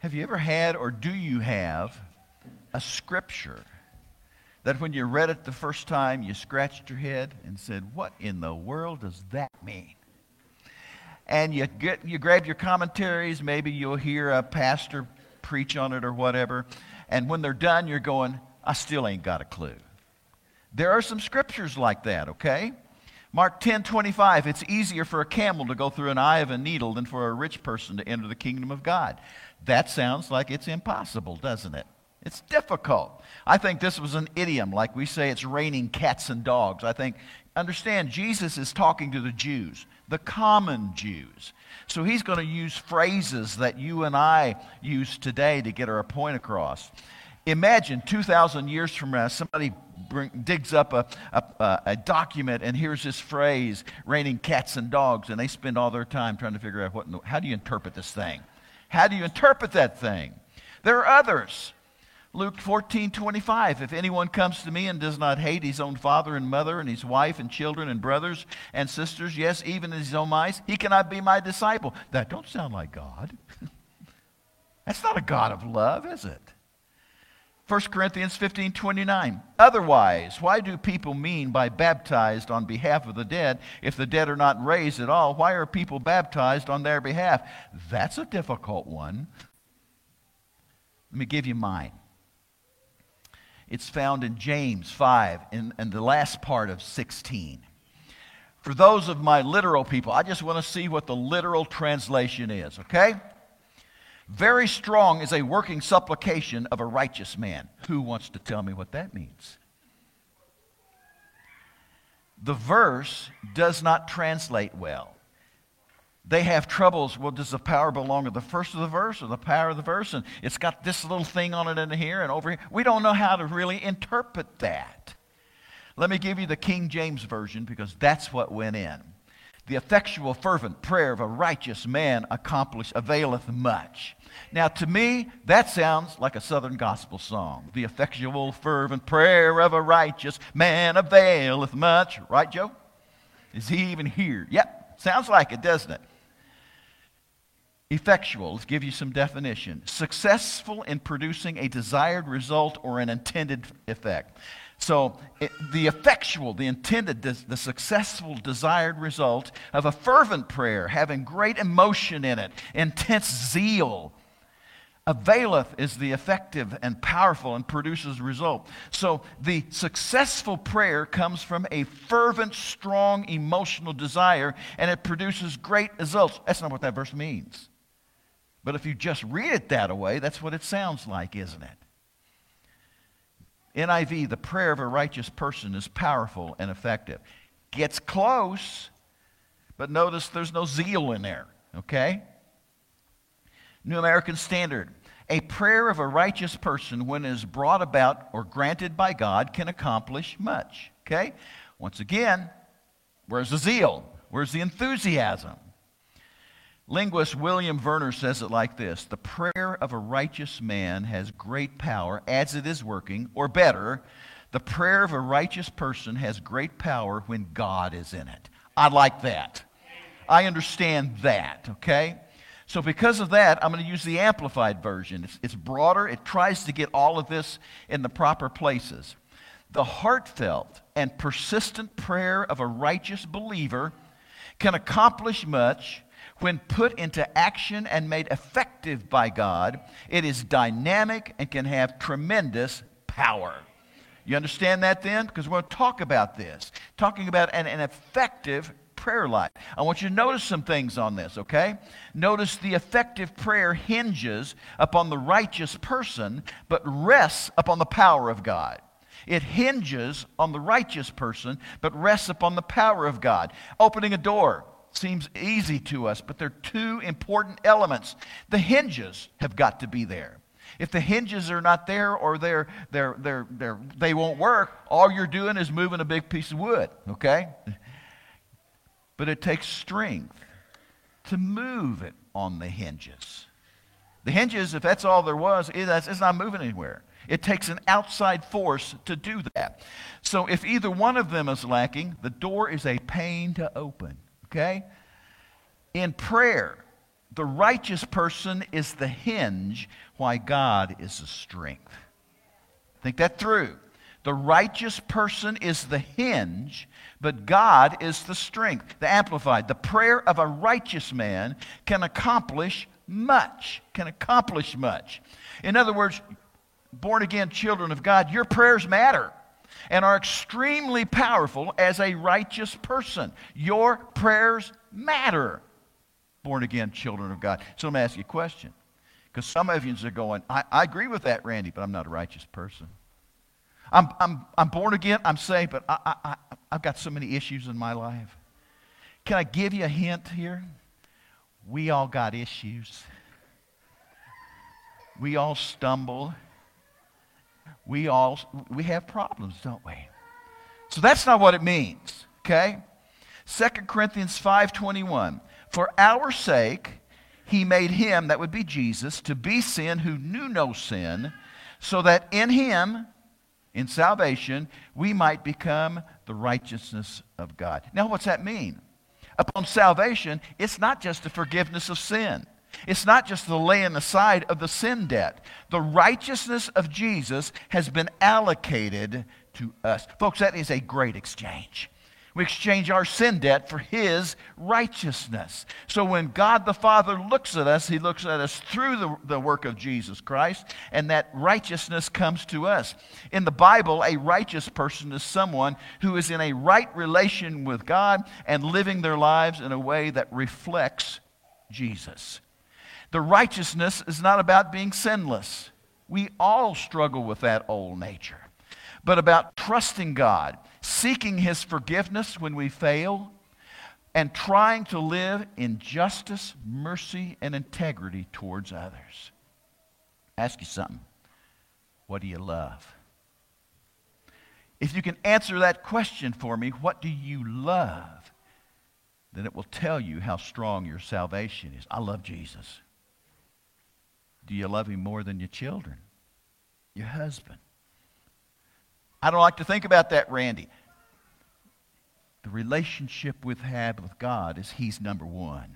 Have you ever had, or do you have, a scripture that when you read it the first time, you scratched your head and said, what in the world does that mean? And you grab your commentaries, maybe you'll hear a pastor preach on it or whatever, and when they're done, you're going, I still ain't got a clue. There are some scriptures like that, okay? Mark 10:25, it's easier for a camel to go through an eye of a needle than for a rich person to enter the kingdom of God. That sounds like it's impossible, doesn't it? It's difficult. I think this was an idiom, like we say it's raining cats and dogs. I think, understand, Jesus is talking to the Jews, the common Jews. So he's going to use phrases that you and I use today to get our point across. Imagine 2,000 years from now, somebody digs up a document, and here's this phrase, raining cats and dogs, and they spend all their time trying to figure out how do you interpret this thing? How do you interpret that thing? There are others. Luke 14:25, if anyone comes to me and does not hate his own father and mother and his wife and children and brothers and sisters, yes, even his own eyes, he cannot be my disciple. That don't sound like God. That's not a God of love, is it? 1 Corinthians 15:29, otherwise, why do people mean by baptized on behalf of the dead? If the dead are not raised at all, why are people baptized on their behalf? That's a difficult one. Let me give you mine. It's found in James 5 and the last part of 16. For those of my literal people, I just want to see what the literal translation is, okay? Very strong is a working supplication of a righteous man. Who wants to tell me what that means? The verse does not translate well. They have troubles. Well, does the power belong to the first of the verse or the power of the verse? And it's got this little thing on it in here and over here. We don't know how to really interpret that. Let me give you the King James Version because that's what went in. The effectual, fervent prayer of a righteous man availeth much. Now, to me, that sounds like a Southern gospel song. The effectual, fervent prayer of a righteous man availeth much. Right, Joe? Is he even here? Yep. Sounds like it, doesn't it? Effectual, let's give you some definition. Successful in producing a desired result or an intended effect. So the effectual, the intended, the successful desired result of a fervent prayer, having great emotion in it, intense zeal. Availeth is the effective and powerful and produces result. So the successful prayer comes from a fervent, strong, emotional desire, and it produces great results. That's not what that verse means. But if you just read it that way, that's what it sounds like, isn't it? NIV, the prayer of a righteous person is powerful and effective. Gets close, but notice there's no zeal in there, okay? New American Standard. A prayer of a righteous person, when it is brought about or granted by God, can accomplish much, okay? Once again, where's the zeal? Where's the enthusiasm? Linguist William Werner says it like this: the prayer of a righteous man has great power as it is working, or better, the prayer of a righteous person has great power when God is in it. I like that. I understand that, okay? So because of that, I'm going to use the Amplified Version. It's broader. It tries to get all of this in the proper places. The heartfelt and persistent prayer of a righteous believer can accomplish much. When put into action and made effective by God, it is dynamic and can have tremendous power. You understand that then? Because we're going to talk about this. Talking about an effective prayer life. I want you to notice some things on this, okay? Notice the effective prayer hinges upon the righteous person, but rests upon the power of God. It hinges on the righteous person, but rests upon the power of God. Opening a door seems easy to us, but there are two important elements. The hinges have got to be there. If the hinges are not there or they won't work, all you're doing is moving a big piece of wood, okay? But it takes strength to move it on the hinges. The hinges, if that's all there was, it's not moving anywhere. It takes an outside force to do that. So if either one of them is lacking, the door is a pain to open. Okay? In prayer, The righteous person is the hinge why God is the strength. Think that through. The righteous person is the hinge, but God is the strength. The Amplified. The prayer of a righteous man can accomplish much. Can accomplish much. In other words, born-again children of God, your prayers matter and are extremely powerful as a righteous person. Your prayers matter, born-again children of God. So let me ask you a question. Because some of you are going, I agree with that, Randy, but I'm not a righteous person. I'm born again, I'm saved, but I've got so many issues in my life. Can I give you a hint here? We all got issues. We all stumble. We have problems, don't we? So that's not what it means, okay? 2 Corinthians 5:21. For our sake, he made him, that would be Jesus, to be sin who knew no sin, so that in him, in salvation, we might become the righteousness of God. Now, what's that mean? Upon salvation, it's not just the forgiveness of sin. It's not just the laying aside of the sin debt. The righteousness of Jesus has been allocated to us. Folks, that is a great exchange. We exchange our sin debt for his righteousness. So when God the Father looks at us, he looks at us through the work of Jesus Christ, and that righteousness comes to us. In the Bible, a righteous person is someone who is in a right relation with God and living their lives in a way that reflects Jesus. The righteousness is not about being sinless. We all struggle with that old nature. But about trusting God, seeking his forgiveness when we fail, and trying to live in justice, mercy, and integrity towards others. Ask you something. What do you love? If you can answer that question for me, what do you love? Then it will tell you how strong your salvation is. I love Jesus. Do you love him more than your children? Your husband? I don't like to think about that, Randy. The relationship we have with God is he's number one.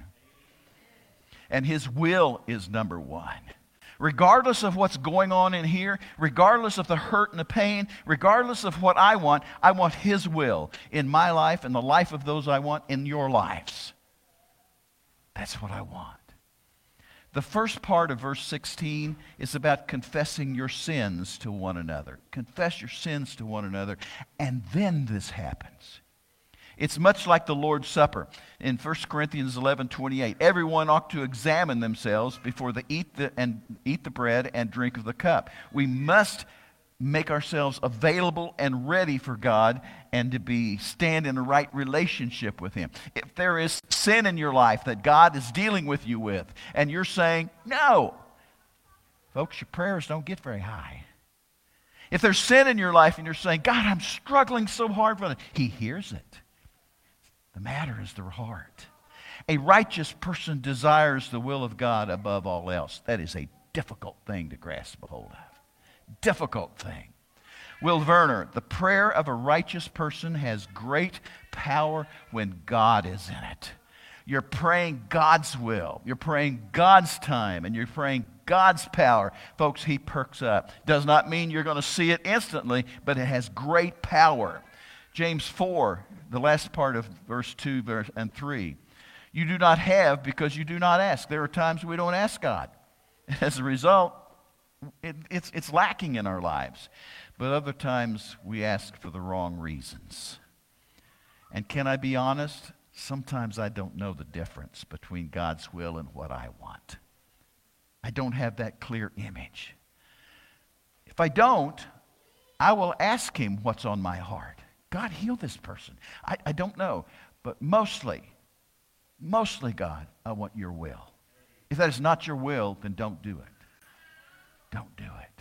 And his will is number one. Regardless of what's going on in here, regardless of the hurt and the pain, regardless of what I want his will in my life and the life of those I want in your lives. That's what I want. The first part of verse 16 is about confessing your sins to one another. Confess your sins to one another, and then this happens. It's much like the Lord's Supper in 1 Corinthians 11:28. Everyone ought to examine themselves before they eat the bread and drink of the cup. We must make ourselves available and ready for God and to stand in a right relationship with him. If there is sin in your life that God is dealing with you with, and you're saying, no, folks, your prayers don't get very high. If there's sin in your life and you're saying, God, I'm struggling so hard with it, he hears it. The matter is the heart. A righteous person desires the will of God above all else. That is a difficult thing to grasp a hold of. Difficult thing. Will Werner, the prayer of a righteous person has great power when God is in it. You're praying God's will. You're praying God's time. And you're praying God's power. Folks, he perks up. Does not mean you're going to see it instantly, but it has great power. James 4, the last part of verse 2 and 3. You do not have because you do not ask. There are times we don't ask God. As a result, it's lacking in our lives. But other times we ask for the wrong reasons. And can I be honest? Sometimes I don't know the difference between God's will and what I want. I don't have that clear image. If I don't, I will ask him what's on my heart. God, heal this person. I don't know. But mostly, God, I want your will. If that is not your will, then don't do it. Don't do it.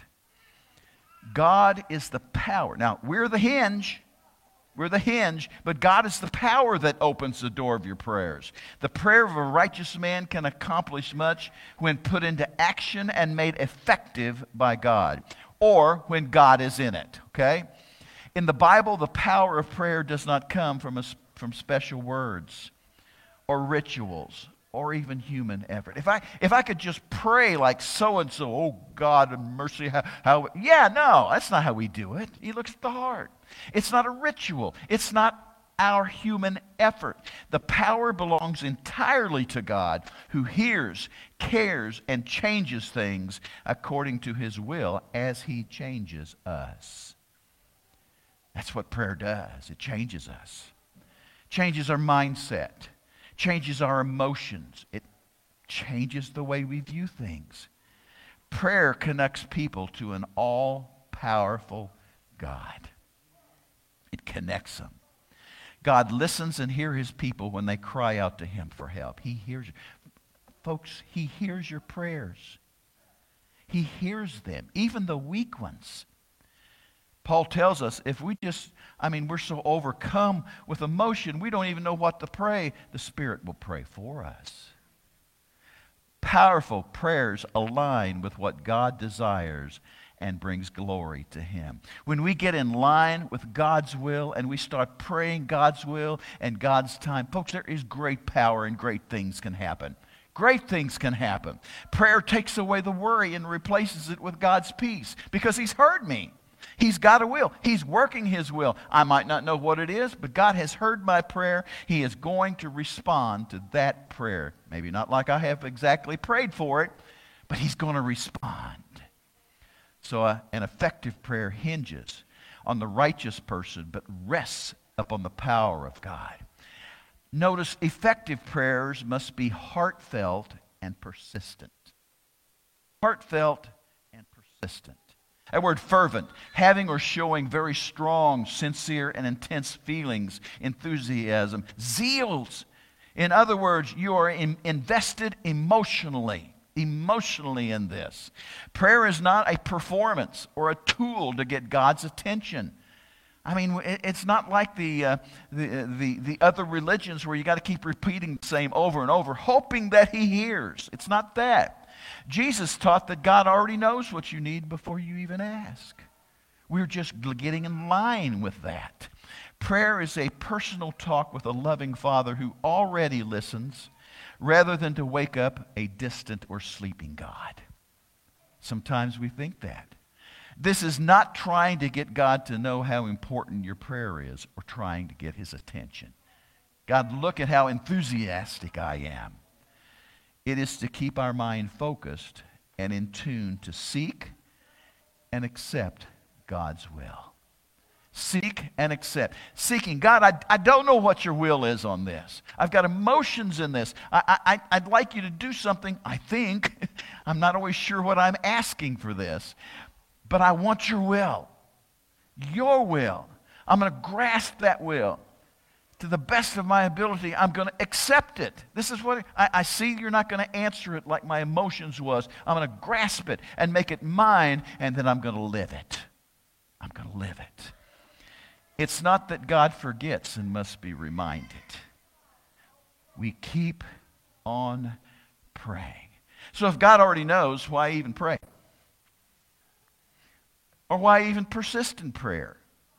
God is the power. Now, we're the hinge. We're the hinge, but God is the power that opens the door of your prayers. The prayer of a righteous man can accomplish much when put into action and made effective by God, or when God is in it, okay? In the Bible, the power of prayer does not come from special words or rituals or even human effort. If I could just pray like so-and-so, oh God, have mercy, yeah, no, that's not how we do it. He looks at the heart. It's not a ritual. It's not our human effort. The power belongs entirely to God, who hears, cares, and changes things according to his will as he changes us. That's what prayer does. It changes us. Changes our mindset. Changes our emotions. It changes the way we view things. Prayer connects people to an all-powerful God. It connects them. God listens and hears his people when they cry out to him for help. He hears, folks, he hears your prayers. He hears them, even the weak ones. Paul tells us if we we're so overcome with emotion, we don't even know what to pray. The Spirit will pray for us. Powerful prayers align with what God desires and brings glory to him. When we get in line with God's will and we start praying God's will and God's time, folks, there is great power and great things can happen. Great things can happen. Prayer takes away the worry and replaces it with God's peace because he's heard me. He's got a will. He's working his will. I might not know what it is, but God has heard my prayer. He is going to respond to that prayer. Maybe not like I have exactly prayed for it, but he's going to respond. So an effective prayer hinges on the righteous person, but rests upon the power of God. Notice, effective prayers must be heartfelt and persistent. Heartfelt and persistent. That word fervent, having or showing very strong, sincere, and intense feelings, enthusiasm, zeals. In other words, you are invested emotionally in this. Prayer is not a performance or a tool to get God's attention. I mean, it's not like the other religions where you got to keep repeating the same over and over, hoping that he hears. It's not that. Jesus taught that God already knows what you need before you even ask. We're just getting in line with that. Prayer is a personal talk with a loving Father who already listens, rather than to wake up a distant or sleeping God. Sometimes we think that. This is not trying to get God to know how important your prayer is or trying to get his attention. God, look at how enthusiastic I am. It is to keep our mind focused and in tune to seek and accept God's will. Seek and accept. Seeking, God, I don't know what your will is on this. I've got emotions in this. I'd like you to do something, I think. I'm not always sure what I'm asking for this. But I want your will. Your will. I'm going to grasp that will. To the best of my ability, I'm going to accept it. This is what I see. You're not going to answer it like my emotions was. I'm going to grasp it and make it mine, and then I'm going to live it. I'm going to live it. It's not that God forgets and must be reminded. We keep on praying. So if God already knows, why even pray? Or why even persist in prayer?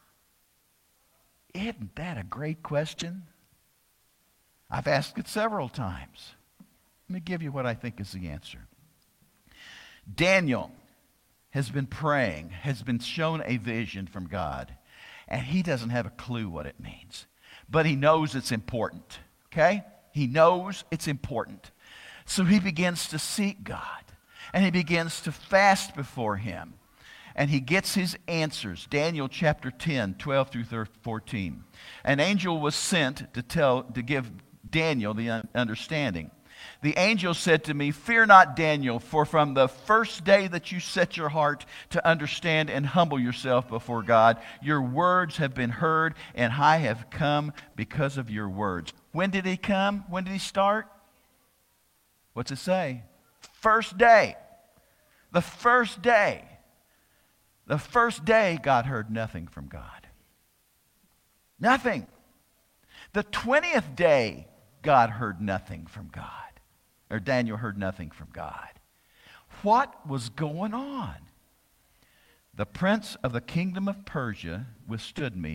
Isn't that a great question? I've asked it several times. Let me give you what I think is the answer. Daniel has been praying, has been shown a vision from God, and he doesn't have a clue what it means. But he knows it's important, okay? He knows it's important. So he begins to seek God, and he begins to fast before him. And he gets his answers. Daniel chapter 10, 12 through 14. An angel was sent to give Daniel the understanding. The angel said to me, "Fear not, Daniel, for from the first day that you set your heart to understand and humble yourself before God, your words have been heard, and I have come because of your words." When did he come? When did he start? What's it say? First day. The first day. The first day, God heard nothing from God. Nothing. The 20th day, God heard nothing from God. Or Daniel heard nothing from God. What was going on? The prince of the kingdom of Persia withstood me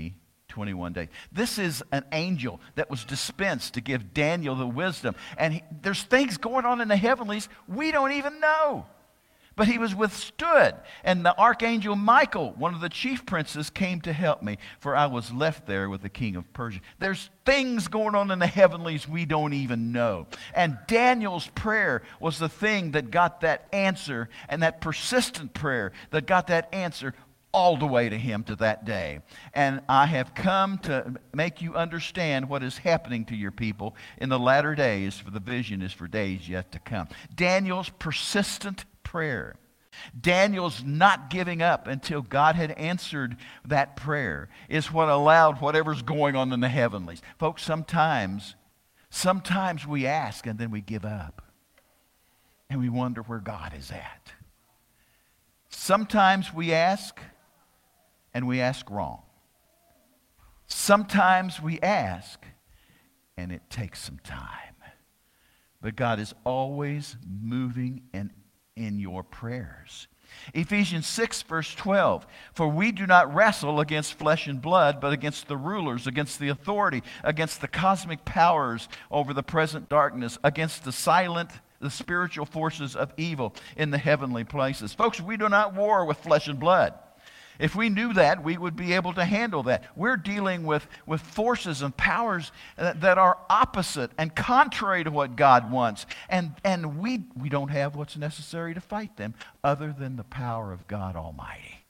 21 days. This is an angel that was dispensed to give Daniel the wisdom. And there's things going on in the heavenlies we don't even know. But he was withstood. And the archangel Michael, one of the chief princes, came to help me, for I was left there with the king of Persia. There's things going on in the heavenlies we don't even know. And Daniel's prayer was the thing that got that answer, and that persistent prayer that got that answer all the way to him to that day. And I have come to make you understand what is happening to your people in the latter days, for the vision is for days yet to come. Daniel's persistent prayer. Daniel's not giving up until God had answered that prayer is what allowed whatever's going on in the heavenlies. Folks, sometimes we ask and then we give up. And we wonder where God is at. Sometimes we ask and we ask wrong. Sometimes we ask and it takes some time. But God is always moving in your prayers. Ephesians 6 verse 12, for we do not wrestle against flesh and blood, but against the rulers, against the authority, against the cosmic powers over the present darkness, against the spiritual forces of evil in the heavenly places. Folks, we do not war with flesh and blood. If we knew that, we would be able to handle that. We're dealing with forces and powers that are opposite and contrary to what God wants. And we don't have what's necessary to fight them other than the power of God Almighty.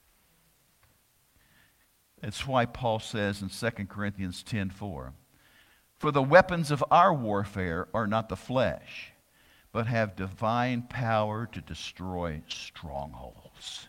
That's why Paul says in 2 Corinthians 10:4, for the weapons of our warfare are not the flesh, but have divine power to destroy strongholds.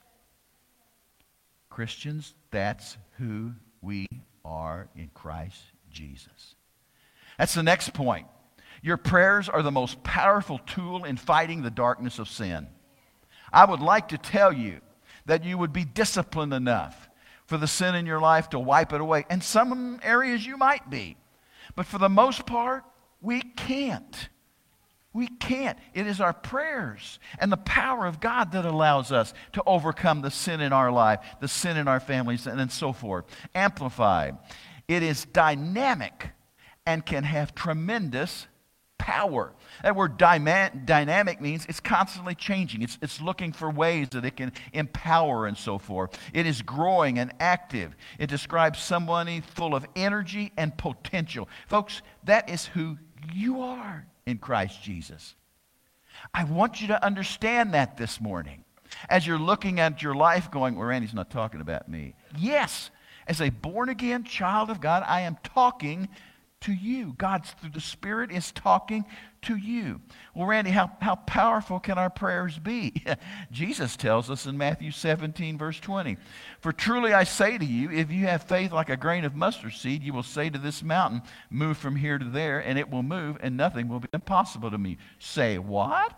Christians, that's who we are in Christ Jesus. That's the next point. Your prayers are the most powerful tool in fighting the darkness of sin. I would like to tell you that you would be disciplined enough for the sin in your life to wipe it away. In some areas you might be. But for the most part, we can't. We can't. It is our prayers and the power of God that allows us to overcome the sin in our life, the sin in our families, and so forth. Amplified. It is dynamic and can have tremendous power. That word dynamic means it's constantly changing. It's looking for ways that it can empower and so forth. It is growing and active. It describes someone full of energy and potential. Folks, that is who you are in Christ Jesus. I want you to understand that this morning. As you're looking at your life going, well, Randy's not talking about me. Yes, as a born-again child of God, I am talking to you. God, through the Spirit, is talking to you. Well, Randy, how powerful can our prayers be? Jesus tells us in Matthew 17, verse 20, for truly I say to you, if you have faith like a grain of mustard seed, you will say to this mountain, move from here to there, and it will move, and nothing will be impossible to me. Say, what?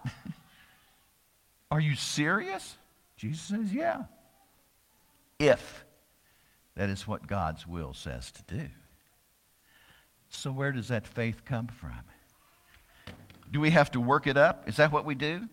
Are you serious? Jesus says, yeah. If that is what God's will says to do. So where does that faith come from? Do we have to work it up? Is that what we do?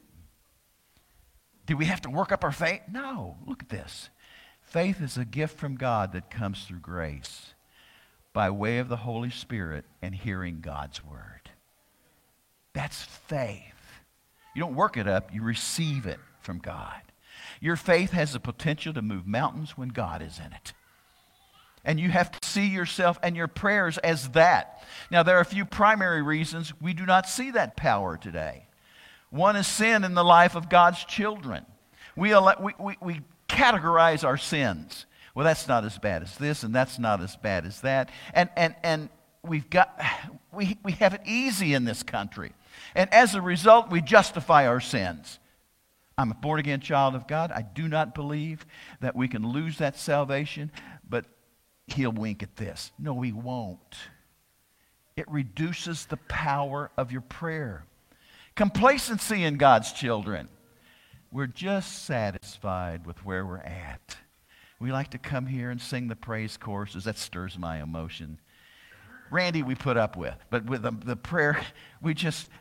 Do we have to work up our faith? No. Look at this. Faith is a gift from God that comes through grace by way of the Holy Spirit and hearing God's word. That's faith. You don't work it up, you receive it from God. Your faith has the potential to move mountains when God is in it. And you have to see yourself and your prayers as that. Now, there are a few primary reasons we do not see that power today. One is sin in the life of God's children. We categorize our sins. Well, that's not as bad as this, and that's not as bad as that. And we have it easy in this country. And as a result, we justify our sins. I'm a born-again child of God. I do not believe that we can lose that salvation, but He'll wink at this. No, He won't. It reduces the power of your prayer. Complacency in God's children. We're just satisfied with where we're at. We like to come here and sing the praise choruses. That stirs my emotion. Randy we put up with. But with the prayer, we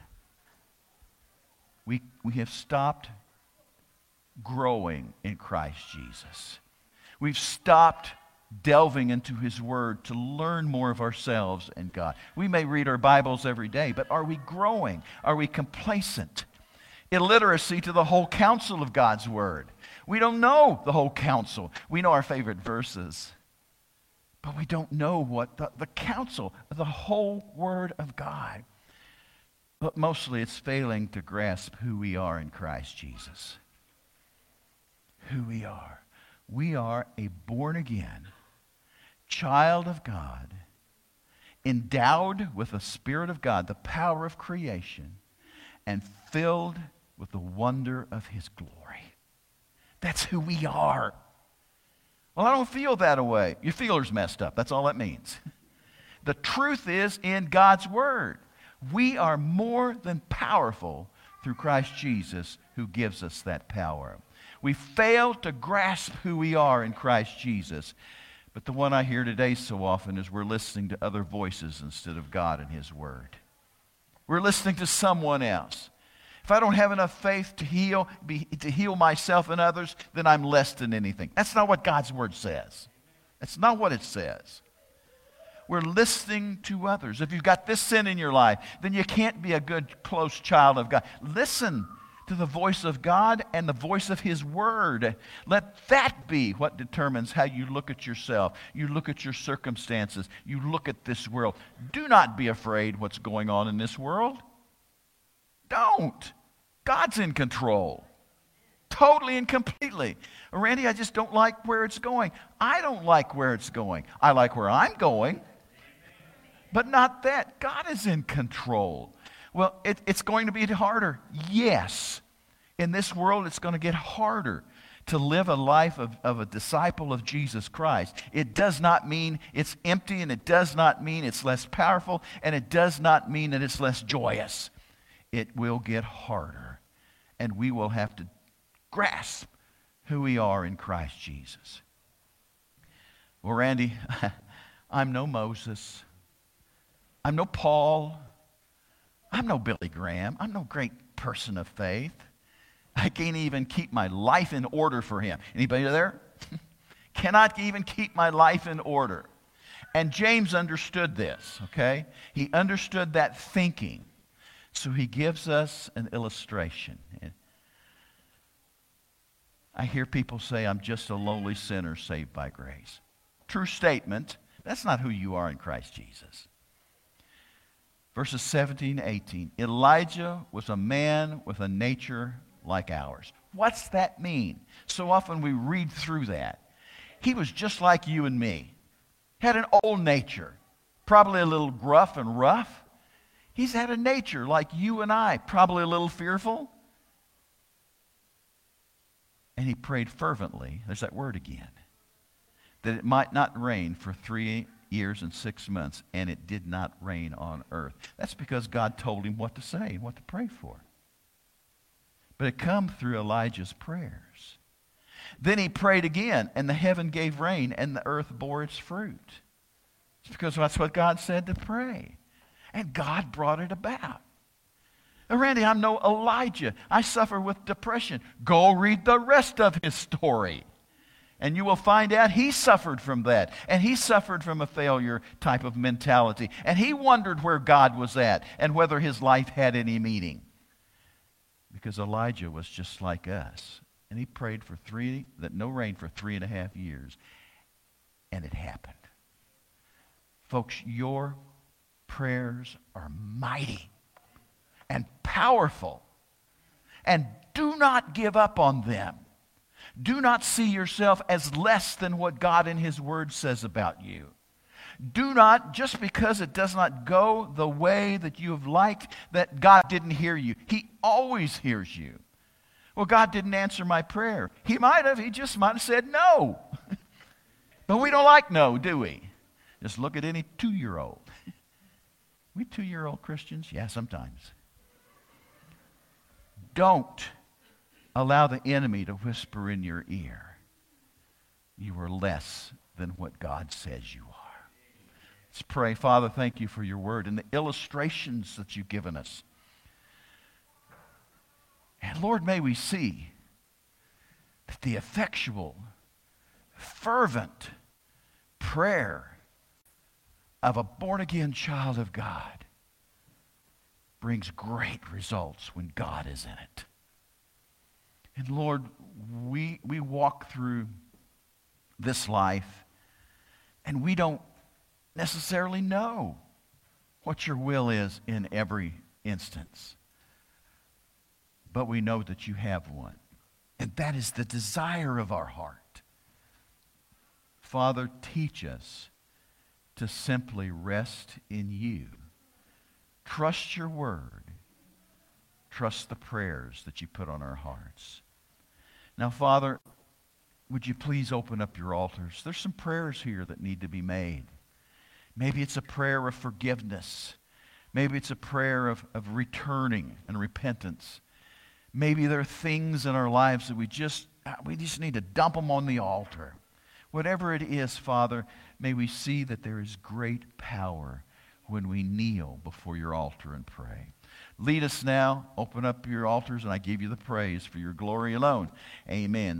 have stopped growing in Christ Jesus. We've stopped delving into His Word to learn more of ourselves and God. We may read our Bibles every day, but are we growing? Are we complacent? Illiteracy to the whole counsel of God's Word. We don't know the whole counsel. We know our favorite verses, but we don't know what the counsel of the whole Word of God. But mostly it's failing to grasp who we are in Christ Jesus. Who we are. We are a born-again child of God, endowed with the Spirit of God, the power of creation, and filled with the wonder of His glory. That's who we are. Well, I don't feel that way. Your feeler's messed up. That's all that means. The truth is in God's Word. We are more than powerful through Christ Jesus, who gives us that power. We fail to grasp who we are in Christ Jesus. But the one I hear today so often is we're listening to other voices instead of God and His Word. We're listening to someone else. If I don't have enough faith to heal myself and others, then I'm less than anything. That's not what God's Word says. That's not what it says. We're listening to others. If you've got this sin in your life, then you can't be a good, close child of God. Listen to the voice of God and the voice of His Word. Let that be what determines how you look at yourself. You look at your circumstances. You look at this world. Do not be afraid what's going on in this world. Don't. God's in control. Totally and completely. Randy, I just don't like where it's going. I don't like where it's going. I like where I'm going. But not that. God is in control. Well, it's going to be harder. Yes. In this world, it's going to get harder to live a life of a disciple of Jesus Christ. It does not mean it's empty, and it does not mean it's less powerful, and it does not mean that it's less joyous. It will get harder, and we will have to grasp who we are in Christ Jesus. Well, Randy, I'm no Moses. I'm no Paul. I'm no Billy Graham. I'm no great person of faith. I can't even keep my life in order for Him. Anybody there? Cannot even keep my life in order. And James understood this, okay? He understood that thinking. So he gives us an illustration. I hear people say, I'm just a lowly sinner saved by grace. True statement. That's not who you are in Christ Jesus. Verses 17, 18. Elijah was a man with a nature like ours. What's that mean? So often we read through that. He was just like you and me. Had an old nature. Probably a little gruff and rough. He's had a nature like you and I. Probably a little fearful. And he prayed fervently. There's that word again. That it might not rain for 3 years and 6 months, and it did not rain on earth. That's because God told him what to say and what to pray for. But it come through Elijah's prayers. Then he prayed again, and the heaven gave rain, and the earth bore its fruit. It's because that's what God said to pray. And God brought it about. Now, Randy, I'm no Elijah. I suffer with depression. Go read the rest of his story. And you will find out he suffered from that. And he suffered from a failure type of mentality. And he wondered where God was at and whether his life had any meaning. Because Elijah was just like us. And he prayed that no rain for 3.5 years. And it happened. Folks, your prayers are mighty and powerful. And do not give up on them. Do not see yourself as less than what God in His Word says about you. Do not, just because it does not go the way that you have liked, that God didn't hear you. He always hears you. Well, God didn't answer my prayer. He might have. He just might have said no. But we don't like no, do we? Just look at any 2-year-old. We 2-year-old Christians? Yeah, sometimes. Don't allow the enemy to whisper in your ear, you are less than what God says you are. Let's pray. Father, thank you for your word and the illustrations that you've given us. And Lord, may we see that the effectual, fervent prayer of a born-again child of God brings great results when God is in it. And Lord, we walk through this life and we don't necessarily know what your will is in every instance. But we know that you have one. And that is the desire of our heart. Father, teach us to simply rest in you. Trust your word. Trust the prayers that you put on our hearts. Now, Father, would you please open up your altars? There's some prayers here that need to be made. Maybe it's a prayer of forgiveness. Maybe it's a prayer of returning and repentance. Maybe there are things in our lives that we just need to dump them on the altar. Whatever it is, Father, may we see that there is great power when we kneel before your altar and pray. Lead us now. Open up your altars, and I give you the praise for your glory alone. Amen.